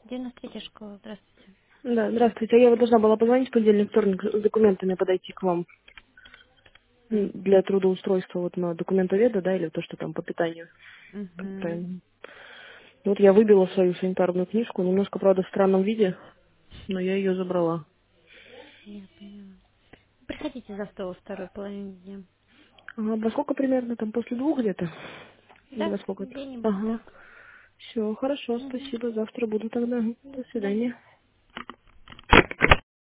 93-я школа, здравствуйте. Да, здравствуйте. Я вот должна была позвонить в понедельник, вторник с документами подойти к вам для трудоустройства вот на документоведа, да, или то, что там по питанию. Как Угу. правильно. Вот я выбила свою санитарную книжку, немножко, правда, в странном виде, но я ее забрала. Я поняла. Приходите завтра во второй половине дня. А во сколько примерно? Там после 2 где-то? Или Да, во сколько это? где-нибудь Ага. так. Все, хорошо, Угу. спасибо. Завтра буду тогда. До До свидания. свидания.